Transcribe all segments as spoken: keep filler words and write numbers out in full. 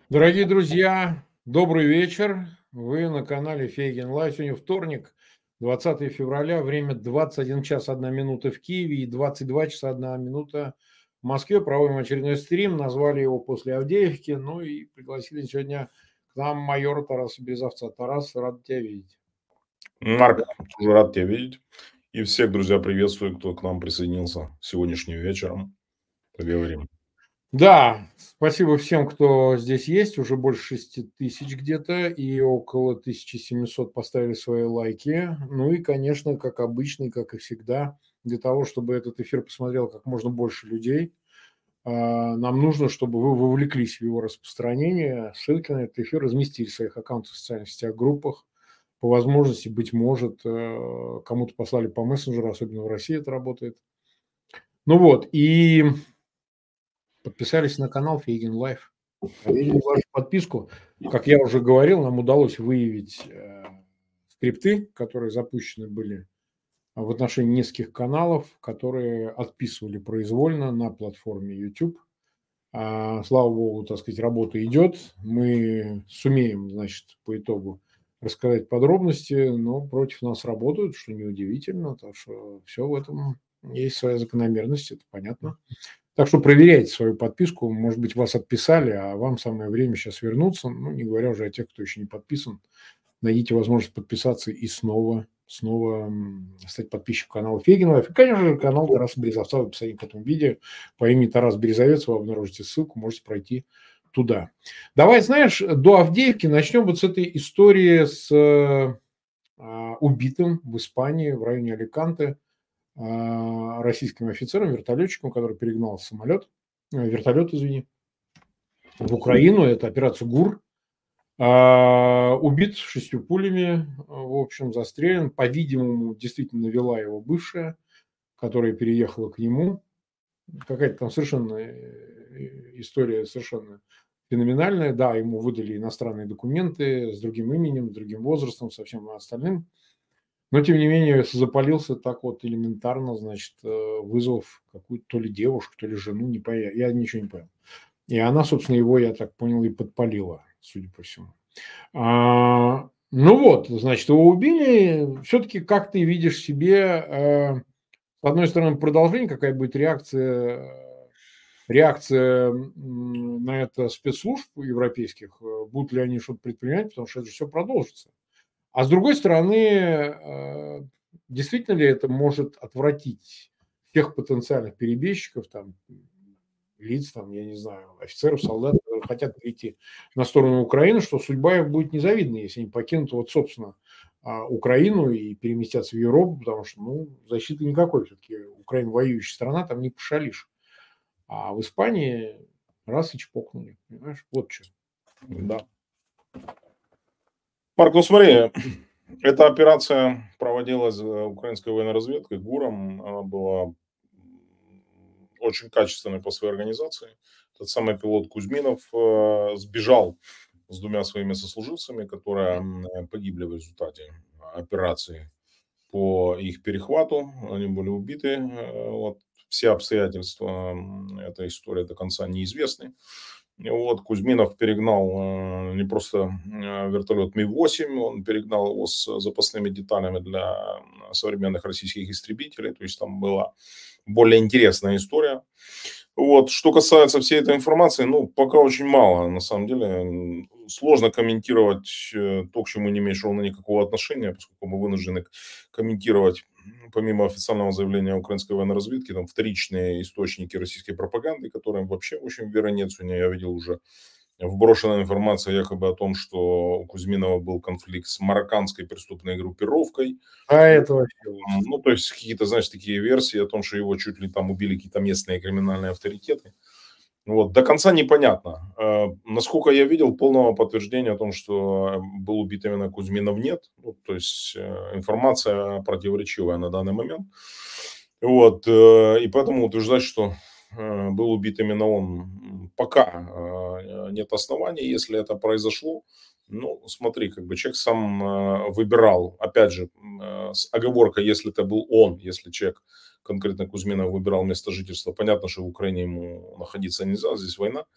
Дорогие друзья, добрый вечер. Вы на канале Фейгин Лайв. Сегодня вторник, двадцатое февраля, время двадцать один час одна минута в Киеве и двадцать два часа одна минута в Москве. Проводим очередной стрим, назвали его после Авдеевки, ну и пригласили сегодня к нам майора Тараса Березовца. Тарас, рад тебя видеть. Марк, тоже рад тебя видеть. И всех, друзья, приветствую, кто к нам присоединился сегодняшним вечером. Поговорим. Да, спасибо всем, кто здесь есть. Уже больше шести тысяч где-то, и около тысячи семисот поставили свои лайки. Ну и, конечно, как обычно, и как и всегда, для того, чтобы этот эфир посмотрел как можно больше людей, а, нам нужно, чтобы вы вовлеклись в его распространение. Ссылки на этот эфир разместили в своих аккаунтах в социальных сетях, группах. По возможности, быть может, э, кому-то послали по мессенджеру, особенно в России это работает. Ну вот, и подписались на канал Фейгин Лайв. Проверили вашу подписку. Как я уже говорил, нам удалось выявить э, скрипты, которые запущены были в отношении нескольких каналов, которые отписывали произвольно на платформе YouTube. А, слава богу, так сказать, работа идет. Мы сумеем, значит, по итогу рассказать подробности, но против нас работают, что неудивительно. Так что все в этом есть своя закономерность, это понятно. Так что проверяйте свою подписку. Может быть, вас отписали, а вам самое время сейчас вернуться. Ну, не говоря уже о тех, кто еще не подписан. Найдите возможность подписаться и снова, снова стать подписчиком канала Фейгин Лайв. И, конечно же, канал Тараса Березовца в описании к этому видео. По имени Тарас Березовец вы обнаружите ссылку, можете пройти туда. Давай, знаешь, до Авдеевки начнем вот с этой истории с а, убитым в Испании, в районе Аликанте, российским офицером, вертолетчиком, который перегнал самолет, вертолет, извини, в Украину. Это операция ГУР. Убит шестью пулями, в общем, застрелен. По-видимому, действительно вела его бывшая, которая переехала к нему. Какая-то там совершенно история совершенно феноменальная. Да, ему выдали иностранные документы с другим именем, с другим возрастом, со всем остальным. Но, тем не менее, запалился так вот элементарно, значит, вызвав какую-то то ли девушку, то ли жену, не понял, я ничего не понял. И она, собственно, его, я так понял, и подпалила, судя по всему. А, ну вот, значит, его убили. Все-таки как ты видишь себе, э, с одной стороны, продолжение, какая будет реакция, реакция на это спецслужб европейских, будут ли они что-то предпринимать, потому что это же все продолжится. А с другой стороны, действительно ли это может отвратить тех потенциальных перебежчиков, там, лиц, там, я не знаю, офицеров, солдат, которые хотят перейти на сторону Украины, что судьба их будет незавидной, если они покинут, вот, собственно, Украину и переместятся в Европу, потому что, ну, защиты никакой. Все-таки Украина воюющая страна, там не пошалишь. А в Испании раз и чпокнули, понимаешь? Вот что. Да. Марк, ну смотри, эта операция проводилась украинской военной разведкой, ГУРом. Она была очень качественной по своей организации. Тот самый пилот Кузьминов э, сбежал с двумя своими сослуживцами, которые э, погибли в результате операции по их перехвату. Они были убиты. Э, вот. Все обстоятельства этой истории до конца неизвестны. И вот Кузьминов перегнал э, не просто э, вертолет Ми восемь, он перегнал его с запасными деталями для современных российских истребителей. То есть там была более интересная история. Вот. Что касается всей этой информации, ну, пока очень мало. На самом деле, сложно комментировать то, к чему не имеешь ровно никакого отношения, поскольку мы вынуждены комментировать, помимо официального заявления украинской военной разведки, там вторичные источники российской пропаганды, которым вообще очень веры нет. Сегодня я видел уже вброшенная информация якобы о том, что у Кузьминова был конфликт с марокканской преступной группировкой. А это вообще ужас. Ну, то есть какие-то, знаешь, такие версии о том, что его чуть ли там убили какие-то местные криминальные авторитеты. Вот. До конца непонятно. Э, насколько я видел, полного подтверждения о том, что был убит именно Кузьминов, нет. Ну, то есть э, информация противоречивая на данный момент. Вот. Э, и поэтому утверждать, что э, был убит именно он, пока э, нет оснований. Если это произошло, ну, смотри, как бы человек сам э, выбирал, опять же, э, с оговоркой, если это был он, если человек конкретно Кузьминов выбирал место жительства. Понятно, что в Украине ему находиться нельзя, здесь война.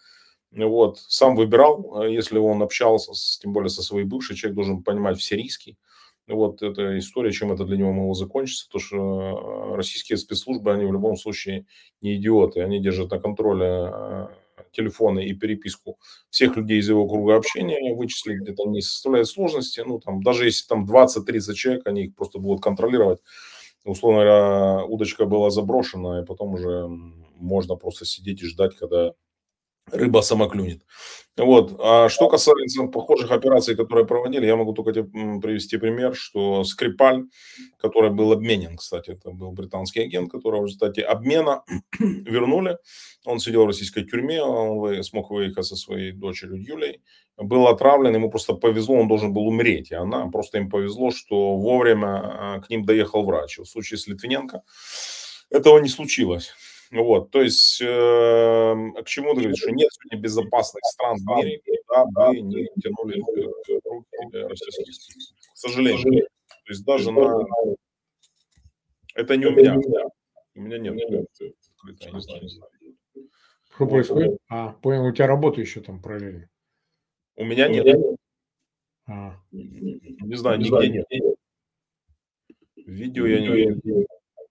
Вот, сам выбирал, если он общался, с, тем более со своей бывшей, человек должен понимать все риски. Вот эта история, чем это для него могло закончиться, то что российские спецслужбы, они в любом случае не идиоты, они держат на контроле телефоны и переписку всех людей из его круга общения, вычислить где-то не составляет сложности, ну там, даже если там двадцать-тридцать человек, они их просто будут контролировать, условно говоря, удочка была заброшена, и потом уже можно просто сидеть и ждать, когда рыба сама клюнет. Вот. А что касается похожих операций, которые проводили, я могу только тебе привести пример, что Скрипаль, который был обменен, кстати, это был британский агент, которого в результате обмена вернули. Он сидел в российской тюрьме, он смог выехать со своей дочерью Юлей. Был отравлен, ему просто повезло, он должен был умереть. И она, просто им повезло, что вовремя к ним доехал врач. В случае с Литвиненко этого не случилось. Вот, то есть, э, к чему ты говоришь, что нет сегодня безопасных стран в мире, куда бы не тянули руки российских спецслужб. К сожалению. То есть даже на... Это не у меня. У меня нет. Я не знаю. Что вот. Происходит? А, понял, у тебя работа еще там параллельно. У меня нет. А. Не знаю, нигде нет. Видео я не видел.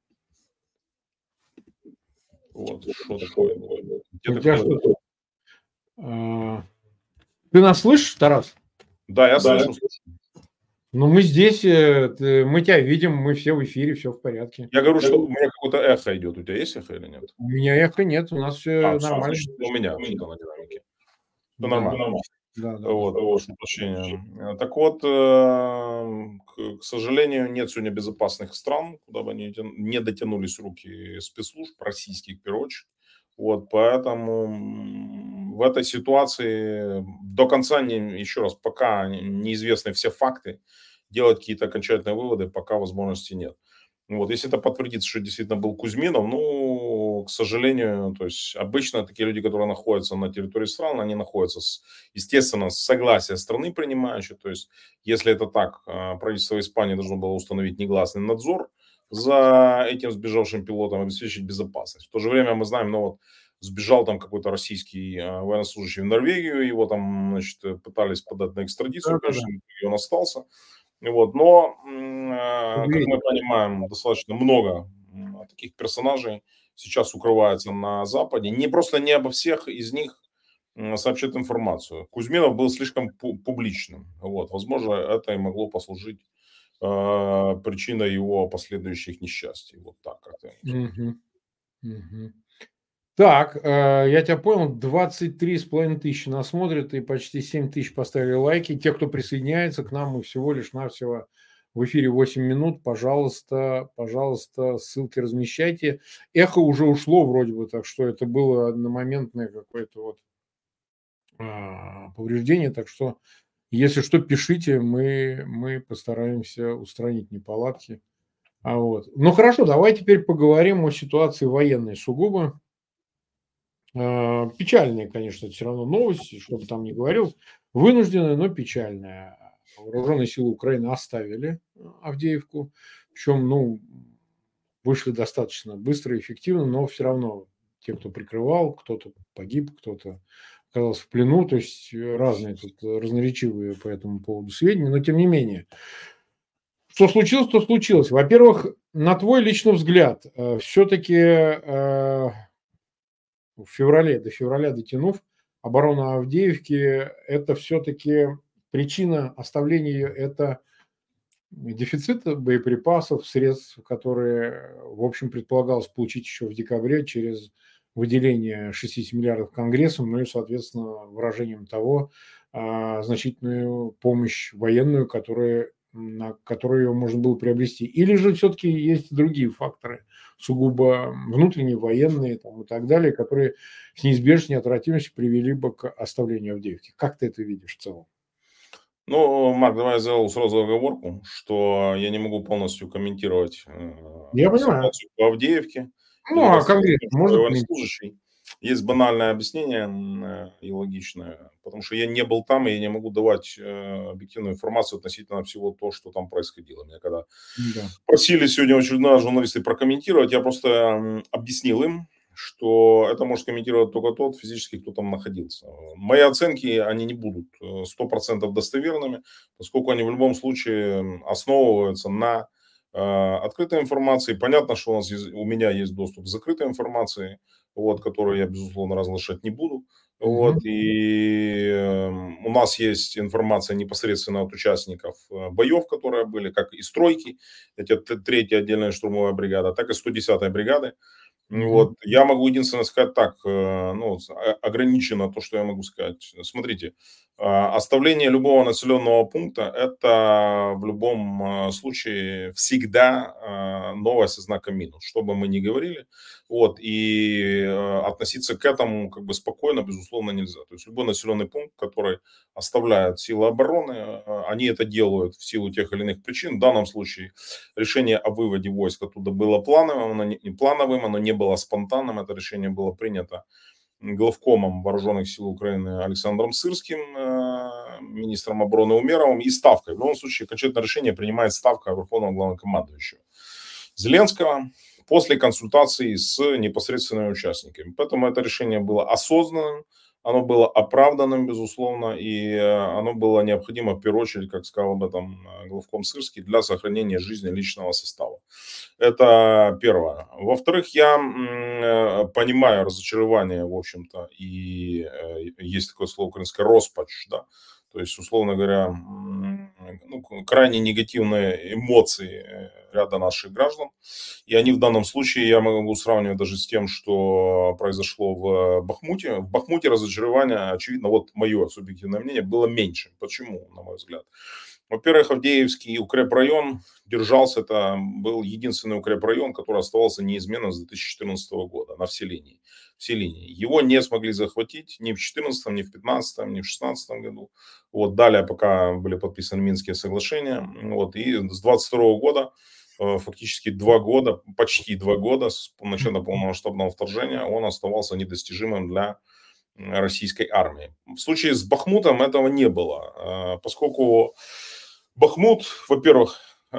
Вот, что такое. У тебя что-то... А... Ты нас слышишь, Тарас? Да, я да, слышу. Ну, мы здесь, мы тебя видим, мы все в эфире, все в порядке. Я говорю, что у меня какое-то эхо идет. У тебя есть эхо или нет? У меня эхо нет, у нас все а, нормально. Значит, у меня что-то на динамике. Все нормально. Да, да, вот, да, прошу прощения. Так вот, к сожалению, нет сегодня безопасных стран, куда бы они не дотянулись руки спецслужб, российских в первую очередь. Вот, поэтому в этой ситуации до конца, не, еще раз, пока неизвестны все факты, делать какие-то окончательные выводы пока возможности нет. Вот, если это подтвердится, что действительно был Кузьминов, ну, к сожалению, то есть обычно такие люди, которые находятся на территории страны, они находятся, с, естественно, с согласия страны принимающей. То есть, если это так, правительство Испании должно было установить негласный надзор за этим сбежавшим пилотом, обеспечить безопасность. В то же время мы знаем, ну вот, сбежал там какой-то российский военнослужащий в Норвегию, его там, значит, пытались подать на экстрадицию, конечно, и он остался. Вот, но, как мы понимаем, достаточно много таких персонажей сейчас укрывается на Западе. Не просто не обо всех из них сообщат информацию. Кузьминов был слишком публичным. Вот, возможно, это и могло послужить э, причиной его последующих несчастий. Вот так как-то. Угу. Угу. Так, э, я тебя понял, двадцать три с половиной тысячи нас смотрят и почти семь тысяч поставили лайки. Те, кто присоединяется к нам, мы всего лишь навсего в эфире восемь минут. Пожалуйста, пожалуйста, ссылки размещайте. Эхо уже ушло вроде бы, так что это было одномоментное какое-то вот а, повреждение. Так что, если что, пишите, мы, мы постараемся устранить неполадки. А вот. Ну хорошо, давай теперь поговорим о ситуации военной сугубо. Печальная, конечно, все равно новость, что бы там ни говорил, вынужденная, но печальная. Вооруженные силы Украины оставили Авдеевку, причем, ну, вышли достаточно быстро и эффективно, но все равно те, кто прикрывал, кто-то погиб, кто-то оказался в плену, то есть разные тут разноречивые по этому поводу сведения, но тем не менее. Что случилось, то случилось. Во-первых, на твой личный взгляд, все-таки в феврале, до февраля дотянув, оборона Авдеевки, это все-таки причина оставления ее, это дефицит боеприпасов, средств, которые, в общем, предполагалось получить еще в декабре через выделение шестьдесят миллиардов Конгрессом, ну и, соответственно, выражением того, значительную помощь военную, которая, на которую ее можно было приобрести. Или же все-таки есть другие факторы, сугубо внутренние, военные там, и так далее, которые с неизбежной неотвратимостью привели бы к оставлению Авдеевки. Как ты это видишь в целом? Ну, Марк, давай я сделал сразу оговорку, что я не могу полностью комментировать я ситуацию по Авдеевке. Ну, а конкретно, может военнослужащий. Есть банальное объяснение и логичное, потому что я не был там, и я не могу давать объективную информацию относительно всего того, что там происходило. Меня когда да. просили сегодня очередной раз журналисты прокомментировать, я просто объяснил им, что это может комментировать только тот физически, кто там находился. Мои оценки, они не будут сто процентов достоверными, поскольку они в любом случае основываются на э, открытой информации. Понятно, что у, нас есть, у меня есть доступ к закрытой информации, вот, которую я, безусловно, разглашать не буду. Мгм. Вот, и э, у нас есть информация непосредственно от участников э, боев, которые были, как и стройки, эти т- третья отдельная штурмовая бригада, так и сто десятая бригады. Мгм. Вот. Я могу единственное сказать так, э, ну, с- а- ограничено то, что я могу сказать. Смотрите, а, оставление любого населенного пункта – это в любом э, случае всегда а, новость со знаком минус, что бы мы ни говорили. Вот. И э, относиться к этому как бы спокойно, безусловно, нельзя. То есть любой населенный пункт, который оставляют силы обороны, э, они это делают в силу тех или иных причин. В данном случае решение о выводе войск оттуда было плановым, оно не не плановым, оно не было спонтанным. Это решение было принято главкомом Вооруженных сил Украины Александром Сырским, э, министром обороны Умеровым и Ставкой. В любом случае, окончательное решение принимает Ставка Верховного Главнокомандующего Зеленского после консультаций с непосредственными участниками. Поэтому это решение было осознанным, оно было оправданным, безусловно, и э, оно было необходимо, в первую очередь, как сказал об этом э, главком Сырский, для сохранения жизни личного состава. Это первое. Во-вторых, я м, э, понимаю разочарование, в общем-то, и э, есть такое слово украинское «роспач», да, то есть, условно говоря, м, ну, крайне негативные эмоции э, ряда наших граждан. И они в данном случае, я могу сравнивать даже с тем, что произошло в Бахмуте. В Бахмуте разочарование, очевидно, вот мое субъективное мнение, было меньше. Почему, на мой взгляд? Во-первых, Авдеевский укрепрайон держался, это был единственный укрепрайон, который оставался неизменным с две тысячи четырнадцатого года на всей линии. Все линии. Его не смогли захватить ни в две тысячи четырнадцатом, ни в две тысячи пятнадцатом, ни в две тысячи шестнадцатом году. Вот, далее, пока были подписаны Минские соглашения. Вот, и с две тысячи двадцать второго года, э, фактически два года, почти два года с начала полномасштабного вторжения, он оставался недостижимым для российской армии. В случае с Бахмутом этого не было, э, поскольку Бахмут, во-первых, э,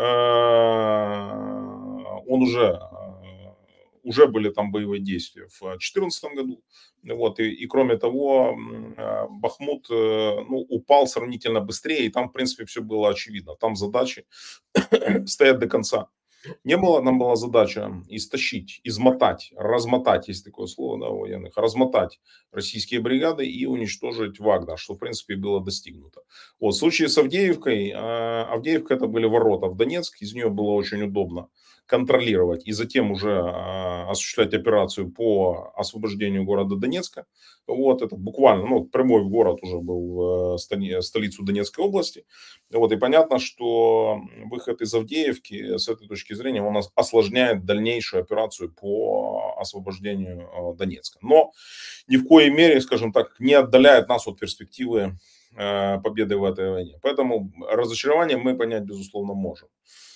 он уже, э, уже были там боевые действия в две тысячи четырнадцатом году. Вот, и, и кроме того, м, э, Бахмут э, ну, упал сравнительно быстрее, и там, в принципе, все было очевидно. Там задачи стоят до конца. Не было, нам была задача истощить, измотать, размотать, есть такое слово, да, у военных, размотать российские бригады и уничтожить Вагнер, что, в принципе, и было достигнуто. Вот, в случае с Авдеевкой, э, Авдеевка это были ворота в Донецк, из нее было очень удобно контролировать и затем уже э, осуществлять операцию по освобождению города Донецка. Вот, это буквально, ну, прямой в город уже был в э, столи- столицу Донецкой области. Вот, и понятно, что выход из Авдеевки с этой точки зрения он ос- осложняет дальнейшую операцию по освобождению э, Донецка. Но ни в коей мере, скажем так, не отдаляет нас от перспективы э, победы в этой войне. Поэтому разочарование мы понять, безусловно, можем.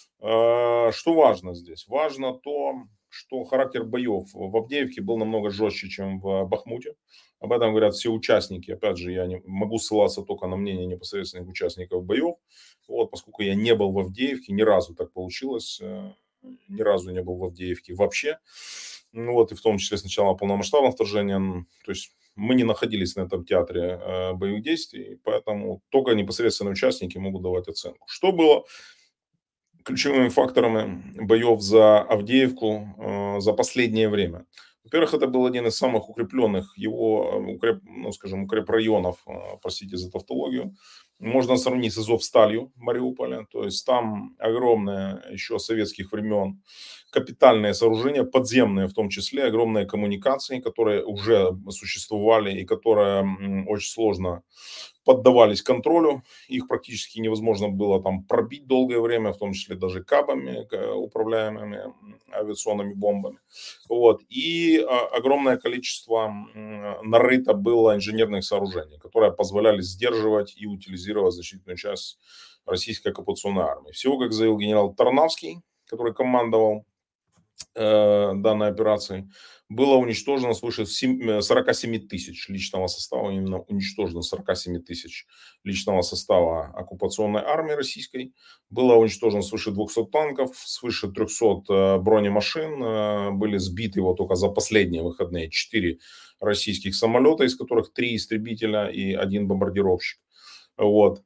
Э, Что важно здесь? Важно то, что характер боев в Авдеевке был намного жестче, чем в Бахмуте. Об этом говорят все участники. Опять же, я не могу ссылаться только на мнение непосредственных участников боев, вот, поскольку я не был в Авдеевке, ни разу так получилось, э, ни разу не был в Авдеевке вообще. Ну вот, и в том числе с начала полномасштабного вторжения. м, То есть мы не находились на этом театре э, боевых действий, поэтому только непосредственные участники могут давать оценку. Что было ключевыми факторами боев за Авдеевку э, за последнее время? Во-первых, это был один из самых укрепленных его, э, укреп, ну, скажем, укрепрайонов, э, простите за тавтологию. Можно сравнить с Азовсталью Мариуполя. То есть там огромное еще советских времен капитальные сооружения, подземные в том числе, огромные коммуникации, которые уже существовали и которые м, очень сложно поддавались контролю, их практически невозможно было там пробить долгое время, в том числе даже кабами, к- управляемыми авиационными бомбами. Вот. И а, огромное количество м, нарыто было инженерных сооружений, которые позволяли сдерживать и утилизировать значительную часть российской оккупационной армии. Всего, как заявил генерал Тарнавский, который командовал э, данной операции было уничтожено свыше сорока семи тысяч личного состава, именно уничтожено сорока семи тысяч личного состава оккупационной армии российской. Было уничтожено свыше двухсот танков, свыше трехсот э, бронемашин. Э, были сбиты вот только за последние выходные четыре российских самолета, из которых три истребителя и один бомбардировщик. Вот.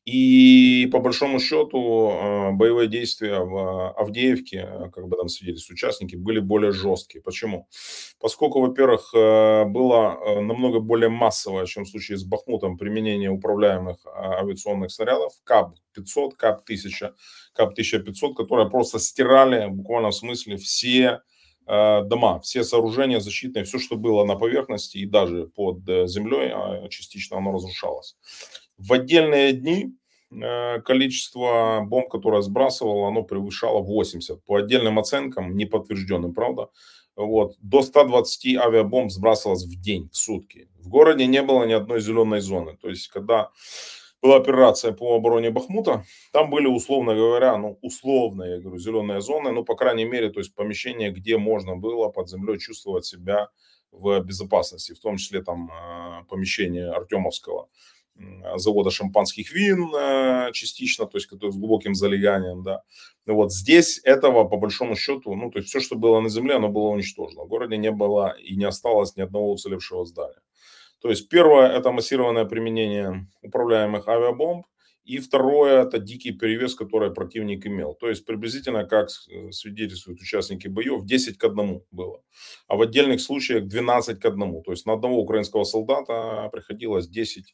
И по большому счету э, боевые действия в Авдеевке, э, как бы там свидетельствуют участники, были более жесткие. Почему? Поскольку, во-первых, э, было э, намного более массовое, чем в случае с Бахмутом, применение управляемых а, авиационных снарядов КАБ пятьсот, КАБ тысяча, КАБ тысяча пятьсот, которые просто стирали в буквальном смысле все э, дома, все сооружения защитные, все, что было на поверхности и даже под э, землей, а частично оно разрушалось. В отдельные дни э, количество бомб, которое сбрасывало, оно превышало восемьдесят. По отдельным оценкам, не подтвержденным, правда, вот, до ста двадцати авиабомб сбрасывалось в день, в сутки. В городе не было ни одной зеленой зоны. То есть, когда была операция по обороне Бахмута, там были, условно говоря, ну, условно, я говорю, зеленые зоны, ну, по крайней мере, то есть помещения, где можно было под землей чувствовать себя в безопасности, в том числе там э, помещение Артемовского завода шампанских вин э, частично, то есть с глубоким залеганием, да. Вот здесь этого, по большому счету, ну, то есть все, что было на земле, оно было уничтожено. В городе не было и не осталось ни одного уцелевшего здания. То есть первое – это массированное применение управляемых авиабомб. И второе – это дикий перевес, который противник имел. То есть приблизительно, как свидетельствуют участники боев, десять к одному было. А в отдельных случаях двенадцать к одному. То есть на одного украинского солдата приходилось десять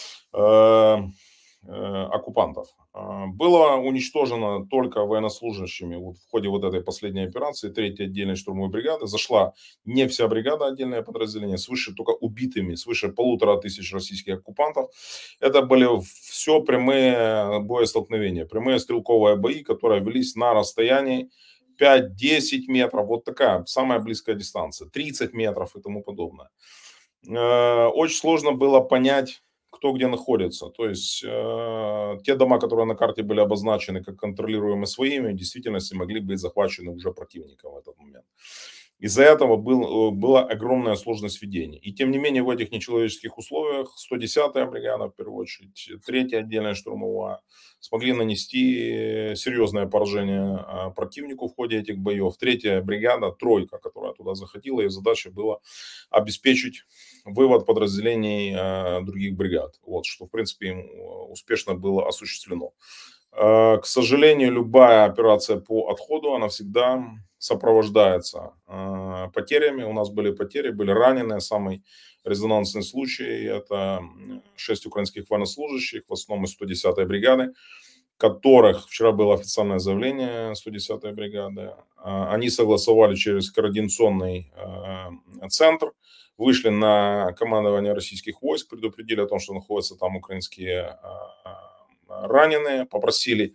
э, оккупантов. Было уничтожено только военнослужащими вот в ходе вот этой последней операции третьей отдельной штурмовой бригады. Зашла не вся бригада, отдельное подразделение, свыше только убитыми, свыше полутора тысяч российских оккупантов. Это были все прямые боестолкновения, прямые стрелковые бои, которые велись на расстоянии пять-десять метров, вот такая самая близкая дистанция, тридцать метров и тому подобное. Очень сложно было понять, кто где находится. То есть э, те дома, которые на карте были обозначены как контролируемые своими, в действительности могли быть захвачены уже противником в этот момент. Из-за этого был, была огромная сложность ведения. И тем не менее в этих нечеловеческих условиях сто десятая бригада, в первую очередь, третья отдельная штурмовая, смогли нанести серьезное поражение противнику в ходе этих боев. Третья бригада, тройка, которая туда заходила, ее задача была обеспечить вывод подразделений э, других бригад. Вот, что, в принципе, успешно было осуществлено. Э, к сожалению, любая операция по отходу, она всегда сопровождается э, потерями. У нас были потери, были раненые. Самый резонансный случай – это шесть украинских военнослужащих, в основном из сто десятой бригады, которых вчера было официальное заявление сто десятой бригады. Они согласовали через координационный э, центр, вышли на командование российских войск, предупредили о том, что находятся там украинские раненые, попросили,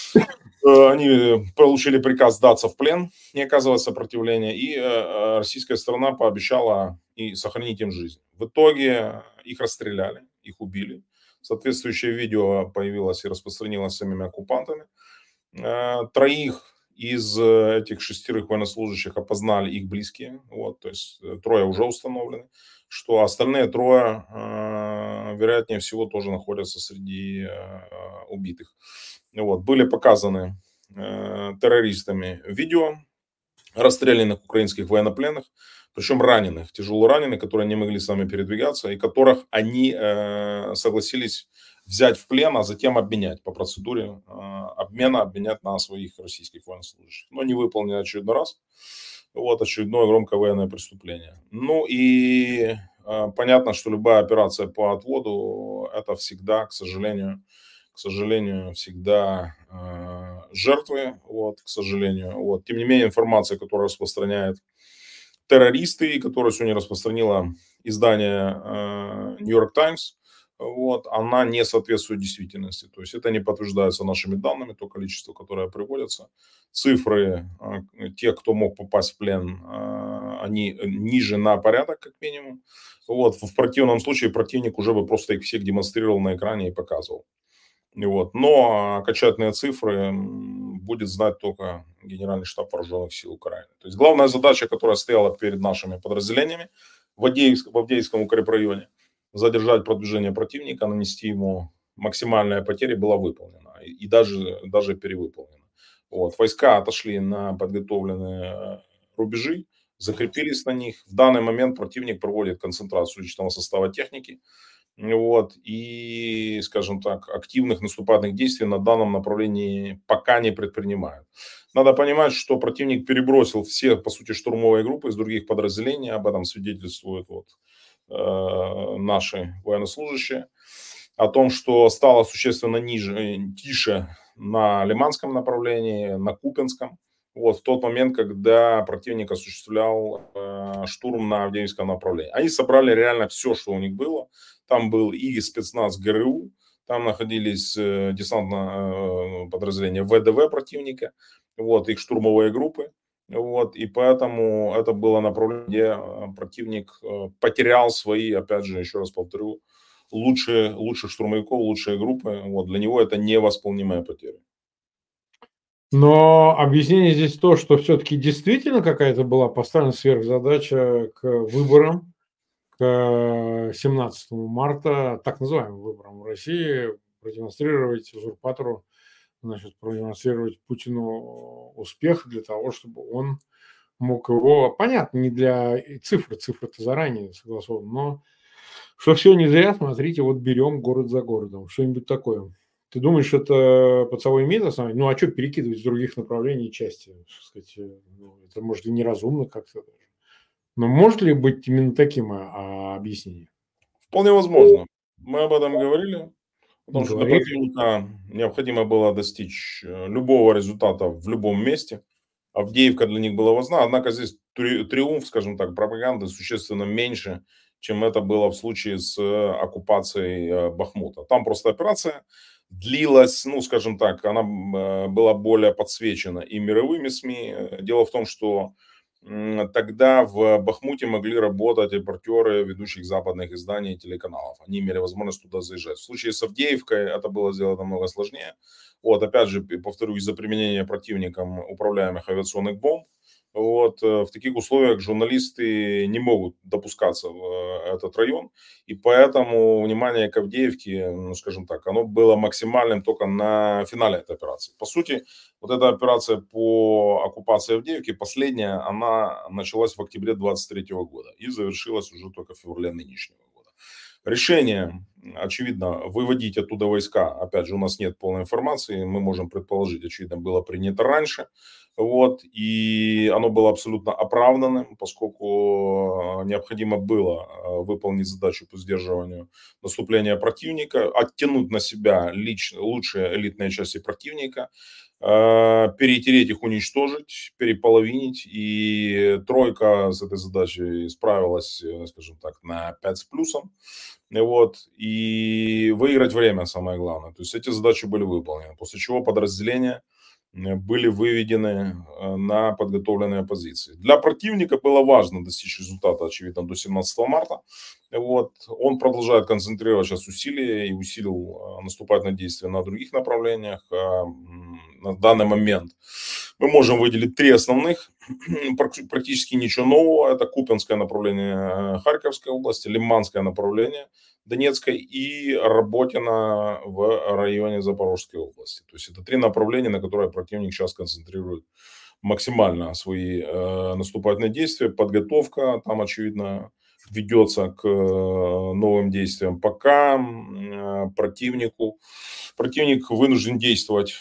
они получили приказ сдаться в плен, не оказывать сопротивления, и российская сторона пообещала и сохранить им жизнь. В итоге их расстреляли, их убили. Соответствующее видео появилось и распространилось самими оккупантами. Троих из этих шестерых военнослужащих опознали их близкие, вот, то есть трое уже установлены, что остальные трое, э, вероятнее всего, тоже находятся среди э, убитых. Вот, были показаны э, террористами видео расстрелянных украинских военнопленных, причем раненых, тяжело раненых, которые не могли сами передвигаться, и которых они э, согласились взять в плен, а затем обменять по процедуре э, обмена, обменять на своих российских военнослужащих. Но не выполнили очередной раз. Вот очередное громкое военное преступление. Ну и э, понятно, что любая операция по отводу – это всегда, к сожалению, к сожалению, всегда э, жертвы, вот, к сожалению. Вот. Тем не менее, информация, которую распространяет террористы, которую сегодня распространило издание э, New York Times, вот, она не соответствует действительности. То есть это не подтверждается нашими данными, то количество, которое приводится. Цифры э, тех, кто мог попасть в плен, э, они ниже на порядок, как минимум. Вот, в противном случае противник уже бы просто их всех демонстрировал на экране и показывал. Вот. Но окончательные цифры будет знать только Генеральный штаб Вооруженных сил Украины. То есть главная задача, которая стояла перед нашими подразделениями в Авдеевском, в Авдеевском укрепрайоне, задержать продвижение противника, нанести ему максимальные потери, была выполнена и даже, даже перевыполнена. Вот. Войска отошли на подготовленные рубежи, закрепились на них. В данный момент противник проводит концентрацию личного состава техники. Вот, и, скажем так, активных наступательных действий на данном направлении пока не предпринимают. Надо понимать, что противник перебросил все, по сути, штурмовые группы из других подразделений. Об этом свидетельствуют вот, э, наши военнослужащие. О том, что стало существенно ниже, тише на Лиманском направлении, на Купинском. Вот, в тот момент, когда противник осуществлял э, штурм на Авдеевском направлении. Они собрали реально все, что у них было. Там был и спецназ ГРУ, там находились э, десантное э, подразделение ВДВ противника, вот, их штурмовые группы. Вот, и поэтому это было направление, где э, противник э, потерял свои, опять же, еще раз повторю, лучшие, лучших штурмовиков, лучшие группы. Вот, для него это невосполнимая потеря. Но объяснение здесь то, что все-таки действительно какая-то была поставлена сверхзадача к выборам, к семнадцатому марта, так называемым выборам в России, продемонстрировать узурпатору, значит, продемонстрировать Путину успех для того, чтобы он мог его, понятно, не для цифры, цифры-то заранее согласованы, но что все не зря, смотрите, вот берем город за городом, что-нибудь такое. Ты думаешь, это под собой имеет основание? Ну, а что перекидывать с других направлений части? Так сказать, ну, это, может, и неразумно как-то даже. Но может ли быть именно таким а, объяснение? Вполне возможно. Мы об этом говорили, потому что для Говорили. противника необходимо было достичь э, любого результата в любом месте. Авдеевка для них была важна, однако здесь три- триумф, скажем так, пропаганды существенно меньше, чем это было в случае с э, оккупацией э, Бахмута. Там просто операция длилась, ну, скажем так, она м, э, была более подсвечена и мировыми СМИ. Э, Дело в том, что м, тогда в Бахмуте могли работать репортеры ведущих западных изданий и телеканалов. Они имели возможность туда заезжать. В случае с Авдеевкой это было сделано намного сложнее. Вот, опять же, повторю, из-за применения противником управляемых авиационных бомб, вот, э, в таких условиях журналисты не могут допускаться в э, этот район, и поэтому внимание к Авдеевке, ну, скажем так, оно было максимальным только на финале этой операции. По сути, вот эта операция по оккупации Авдеевки, последняя, она началась в октябре двадцать третьего года и завершилась уже только в феврале нынешнего года. Решение, очевидно, выводить оттуда войска, опять же, у нас нет полной информации, мы можем предположить, очевидно, было принято раньше, вот, и оно было абсолютно оправданным, поскольку необходимо было э, выполнить задачу по сдерживанию наступления противника, оттянуть на себя лич, лучшие элитные части противника, э, перетереть их, уничтожить, переполовинить, и тройка с этой задачей справилась, э, скажем так, на пять с плюсом. Вот, и выиграть время самое главное. То есть эти задачи были выполнены, после чего подразделения э, были выведены э, на подготовленные позиции. Для противника было важно достичь результата, очевидно, до семнадцатого марта. Вот. Он продолжает концентрировать сейчас усилия и усилил э, наступательные действия на других направлениях. А, м, На данный момент мы можем выделить три основных. Практи- Практически ничего нового. Это Купинское направление э, Харьковской области, Лиманское направление Донецкой и Работино в районе Запорожской области. То есть это три направления, на которые противник сейчас концентрирует максимально свои э, наступательные действия. Подготовка там, очевидно, ведется к э, новым действиям. Пока э, противнику противник вынужден действовать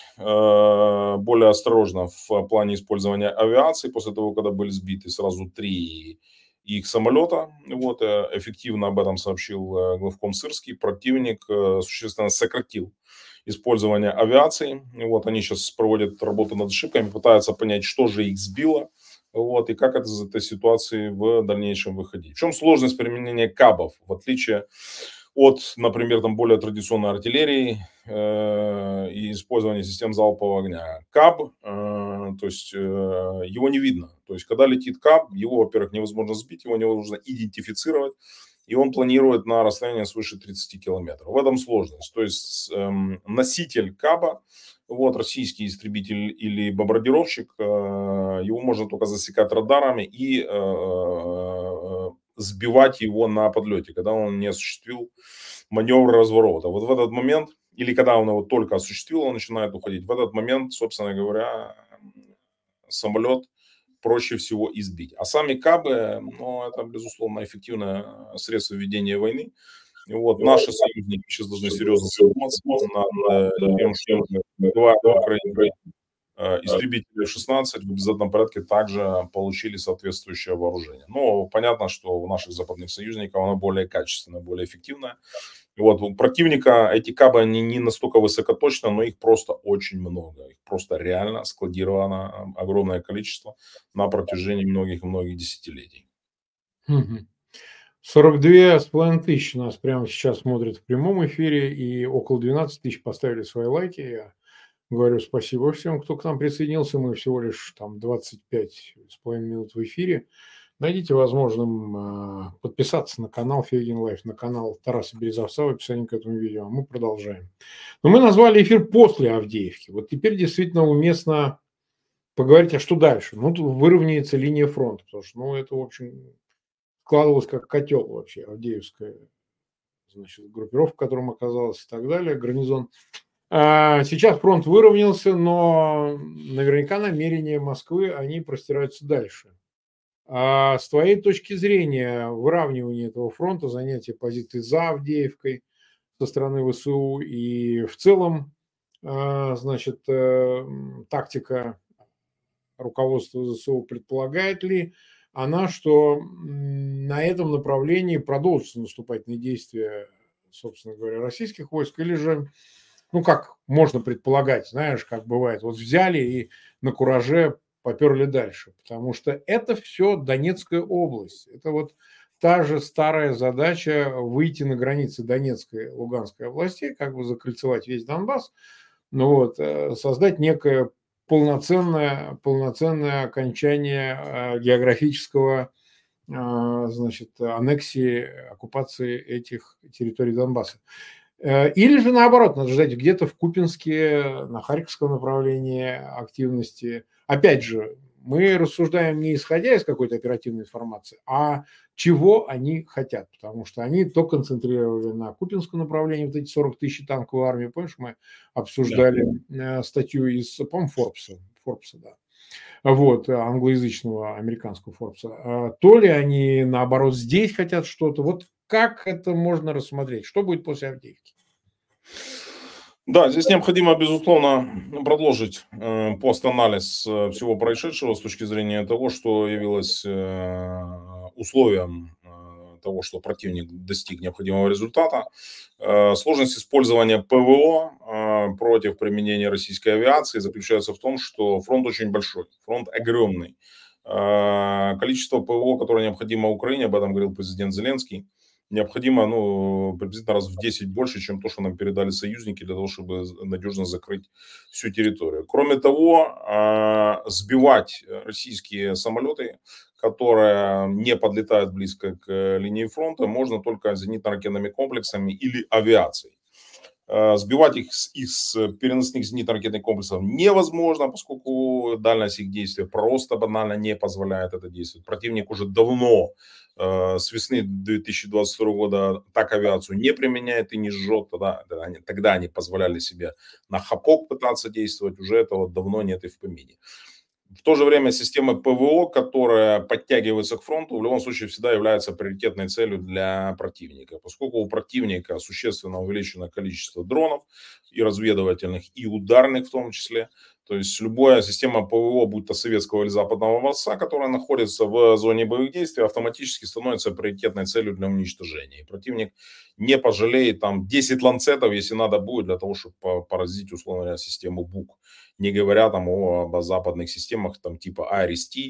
э, более осторожно в плане использования авиации после того, когда были сбиты сразу три их самолета. Вот, э, эффективно об этом сообщил э, главком Сырский. Противник э, существенно сократил использование авиации. Вот, они сейчас проводят работу над ошибками, пытаются понять, что же их сбило. Вот, и как это из этой ситуации в дальнейшем выходить. В чем сложность применения кабов? В отличие от, например, там более традиционной артиллерии э, и использования систем залпового огня. Каб, э, то есть э, его не видно. То есть когда летит каб, его, во-первых, невозможно сбить, его невозможно идентифицировать. и он планирует на расстояние свыше тридцати километров. В этом сложность. То есть эм, носитель КАБа, вот российский истребитель или бомбардировщик, э, его можно только засекать радарами и э, сбивать его на подлете, когда он не осуществил маневр разворота. Вот в этот момент, или когда он его только осуществил, он начинает уходить. В этот момент, собственно говоря, самолет проще всего избить. А сами КАБы, ну, это, безусловно, эффективное средство ведения войны. И вот наши союзники сейчас должны серьезно задуматься над тем, что два Украины истребители эф шестнадцать в обязательном порядке также получили соответствующее вооружение. Но понятно, что у наших западных союзников оно более качественное, более эффективное. Вот, у противника эти КАБы, они не настолько высокоточны, но их просто очень много. Их просто реально складировано огромное количество на протяжении многих-многих десятилетий. сорок две с половиной тысячи нас прямо сейчас смотрят в прямом эфире, и около двенадцати тысяч поставили свои лайки. Я говорю спасибо всем, кто к нам присоединился. Мы всего лишь там двадцать пять с половиной минут в эфире. Найдите возможным подписаться на канал Фейгин Лайф, на канал Тараса Березовца в описании к этому видео. Мы продолжаем. Но мы назвали эфир после Авдеевки. Вот теперь действительно уместно поговорить, а что дальше? Ну, тут выровняется линия фронта, потому что, ну, это, в общем, складывалось как котел вообще, Авдеевская, значит, группировка, в котором оказалась и так далее, гарнизон. А сейчас фронт выровнялся, но наверняка намерения Москвы, они простираются дальше. А с твоей точки зрения, выравнивание этого фронта, занятие позиций за Авдеевкой со стороны ВСУ и в целом, значит, тактика руководства ВСУ предполагает ли она, что на этом направлении продолжатся наступательные действия, собственно говоря, российских войск, или же, ну, как можно предполагать, знаешь, как бывает, вот взяли и на кураже поперли дальше, потому что это все Донецкая область. Это вот та же старая задача выйти на границы Донецкой и Луганской областей, как бы закольцевать весь Донбасс, ну вот, создать некое полноценное, полноценное окончание географического, значит, аннексии, оккупации этих территорий Донбасса. Или же наоборот, надо ждать где-то в Купинске, на Харьковском направлении активности. Опять же, мы рассуждаем не исходя из какой-то оперативной информации, а чего они хотят. Потому что они то концентрировали на Купинском направлении вот эти сорок тысяч танковой армии. Помнишь, мы обсуждали да. статью из, по-моему, Форбса. Форбса, да. Вот, англоязычного американского Форбса. То ли они, наоборот, здесь хотят что-то. Вот как это можно рассмотреть? Что будет после Авдеевки? Да, здесь необходимо, безусловно, продолжить э, пост-анализ э, всего происшедшего с точки зрения того, что явилось э, условием э, того, что противник достиг необходимого результата. Э, сложность использования ПВО э, против применения российской авиации заключается в том, что фронт очень большой, фронт огромный. Э, количество ПВО, которое необходимо Украине, об этом говорил президент Зеленский, необходимо, ну, приблизительно раз в десять больше, чем то, что нам передали союзники, для того, чтобы надежно закрыть всю территорию. Кроме того, сбивать российские самолеты, которые не подлетают близко к линии фронта, можно только зенитно-ракетными комплексами или авиацией. Сбивать их из переносных зенитно-ракетных комплексов невозможно, поскольку дальность их действия просто банально не позволяет это действовать. Противник уже давно, с весны две тысячи двадцать второго года, так авиацию не применяет и не жжет. Тогда, тогда, они, тогда они позволяли себе на хапок пытаться действовать, уже этого давно нет и в помине. В то же время система ПВО, которая подтягивается к фронту, в любом случае всегда является приоритетной целью для противника, поскольку у противника существенно увеличено количество дронов, и разведывательных, и ударных в том числе. То есть любая система ПВО, будь то советского или западного образца, которая находится в зоне боевых действий, автоматически становится приоритетной целью для уничтожения. И противник не пожалеет там десять ланцетов, если надо будет, для того, чтобы поразить, условно говоря, систему БУК. Не говоря там о, о западных системах там, типа Айрис-Ти,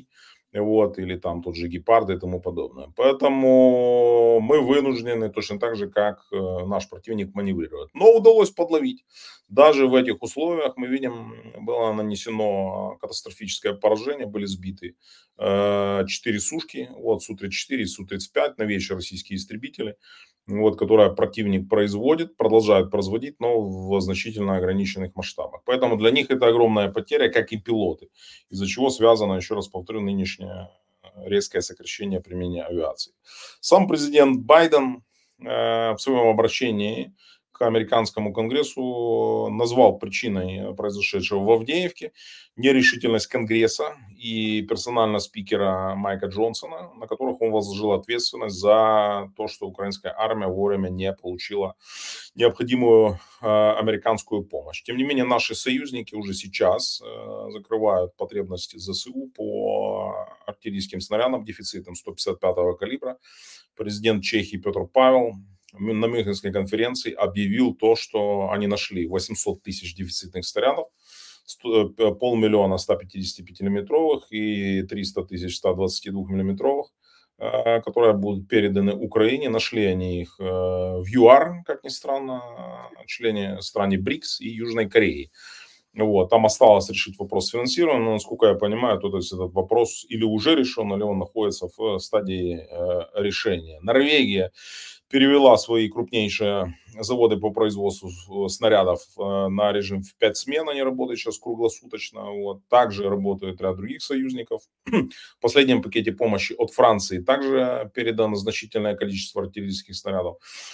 вот, или там тот же Гепард и тому подобное. Поэтому мы вынуждены точно так же, как э, наш противник, маневрировать. Но удалось подловить. Даже в этих условиях, мы видим, было нанесено катастрофическое поражение, были сбиты э, четыре сушки, вот, Су тридцать четыре и Су тридцать пять, новейшие российские истребители, вот, которые противник производит, продолжает производить, но в значительно ограниченных масштабах. Поэтому для них это огромная потеря, как и пилоты, из-за чего связано, еще раз повторю, нынешнее резкое сокращение применения авиации. Сам президент Байден э, в своем обращении к американскому конгрессу назвал причиной произошедшего в Авдеевке нерешительность Конгресса и персонально спикера Майка Джонсона, на которых он возложил ответственность за то, что украинская армия вовремя не получила необходимую э, американскую помощь. Тем не менее, наши союзники уже сейчас э, закрывают потребности ЗСУ по артиллерийским снарядам дефицитом сто пятьдесят пятого калибра. Президент Чехии Петр Павел на Мюнхенской конференции объявил то, что они нашли восемьсот тысяч дефицитных снарядов, полмиллиона ста пятидесяти пяти миллиметровых и триста тысяч ста двадцати двух миллиметровых, которые будут переданы Украине. Нашли они их в ЮАР, как ни странно, члене стране БРИКС и Южной Кореи. Вот, там осталось решить вопрос финансирования, но, насколько я понимаю, то, то есть этот вопрос или уже решен, или он находится в стадии э, решения. Норвегия перевела свои крупнейшие заводы по производству снарядов на режим в пять смен, они работают сейчас круглосуточно. Вот. Также работает ряд других союзников. В последнем пакете помощи от Франции также передано значительное количество артиллерийских снарядов.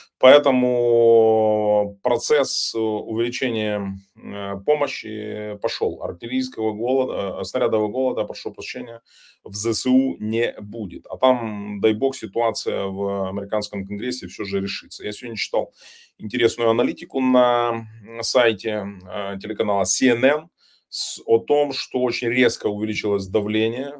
Поэтому процесс увеличения помощи пошел. Артиллерийского голода, снарядового голода, прошу прощения, в ЗСУ не будет. А там, дай бог, ситуация в американском конгрессе все же решится. Я сегодня читал интересную аналитику на сайте телеканала Си Эн Эн о том, что очень резко увеличилось давление